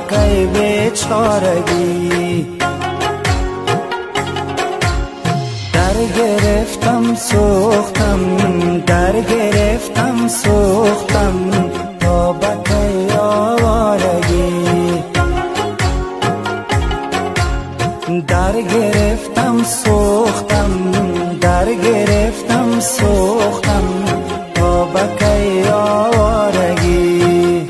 بکای بیچارگی. در گرفتم سوختم، در گرفتم سوختم تا بکای آوارگی. در گرفتم سوختم، در گرفتم سوختم تا بکای آوارگی.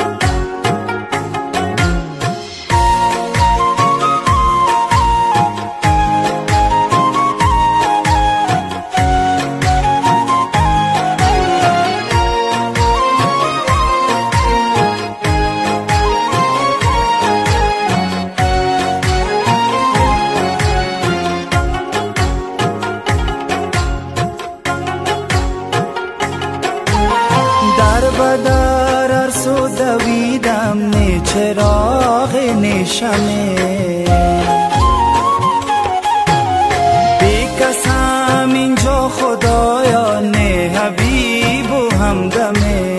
بدر ارسو دویدم نه چراغ نشمه، بی کسم اینجا خدایا نه حبیب و همدمه.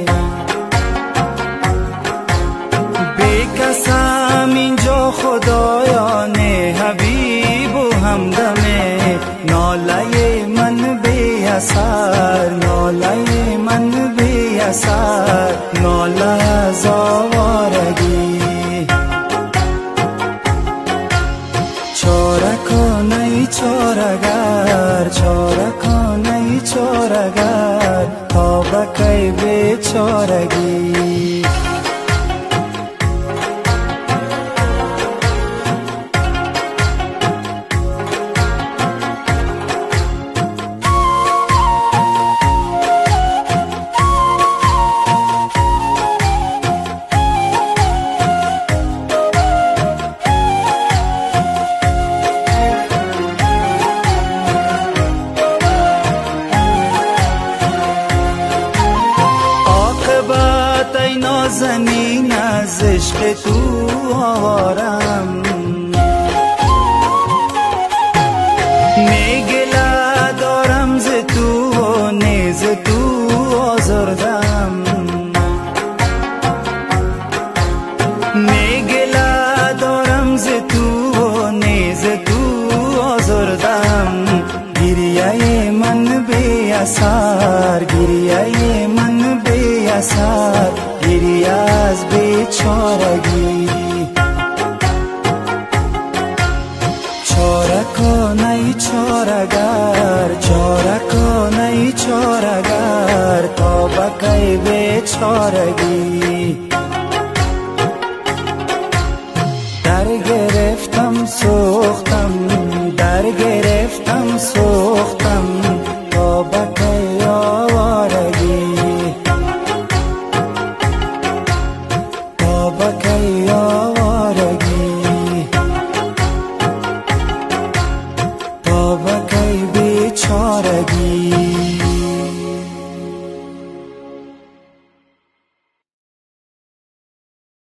بی کسم اینجا خدایا نه حبیب و همدمه. ناله من بی اثر، ناله من بی اثر، ناله از آوارگی. چاره کن ای چاره‌گر، چاره کن ای چاره‌گر تا بکای بیچارگی. نازنین از عشق تو آوارم، میگله دارم ز تو و نیز تو آزردم. میگله دارم ز تو و نیز تو آزردم. گریه من بی اثر، گریه من بی اثر، گریه از بیچارگی. چاره کن ای چاره‌گر، چاره کن ای چاره‌گر تا بکای بیچارگی.